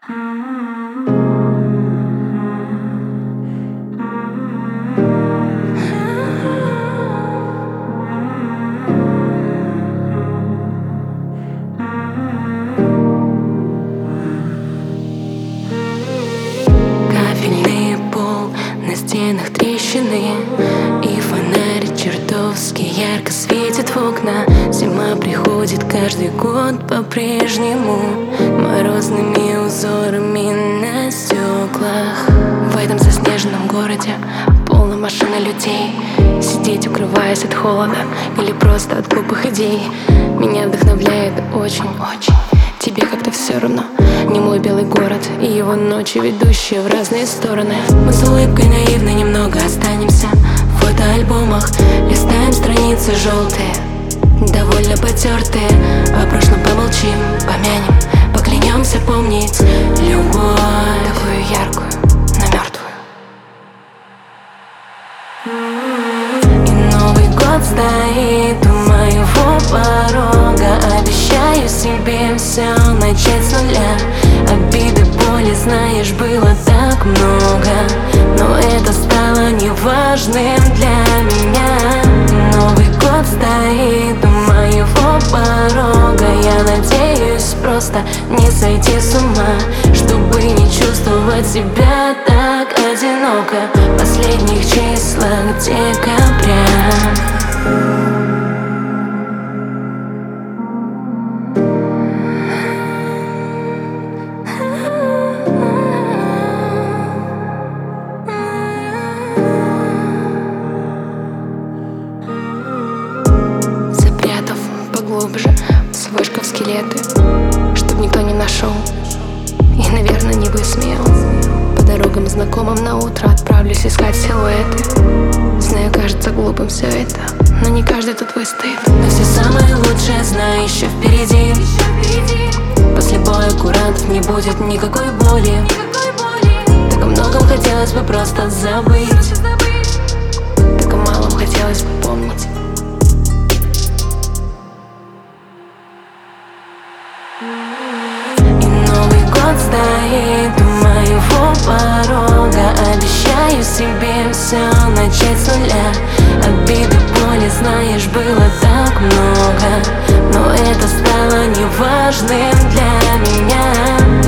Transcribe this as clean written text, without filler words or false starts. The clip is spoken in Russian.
Кафельный пол, на стенах трещины, и фонарь чертовски ярко светит в окна. Зима приходит каждый год по-прежнему, морозными узорами на стеклах. В этом заснеженном городе полно машин и людей. Сидеть, укрываясь от холода или просто от глупых идей, меня вдохновляет очень-очень. Тебе как-то все равно. Не мой белый город и его ночи, ведущие в разные стороны. Мы с улыбкой наивно немного останемся в фотоальбомах, листаем страницы желтые, довольно потертые. О прошлом помолчим, помянем, поклянемся помнить любовь, такую яркую, но мертвую. И Новый год стоит у моего порога. Обещаю себе все начать с нуля. Обиды, боли, знаешь, было так много, но это стало неважным для меня. Новый год стоит у моего порога. Я надеюсь просто не сойти с ума, чтобы не чувствовать себя так одиноко в последних числах декабря. Глубже в свой шкаф скелеты, чтоб никто не нашел и, наверное, не высмеял. По дорогам знакомым на утро отправлюсь искать силуэты. Знаю, кажется глупым все это, но не каждый тут твой стыд. Но все самое лучшее, знаю, еще впереди. После боя курантов не будет никакой боли. Так о многом хотелось бы просто забыть, так о малом хотелось бы помнить. И Новый год стоит у моего порога. Обещаю себе все начать с нуля. Обиды, боли, знаешь, было так много, но это стало неважным для меня.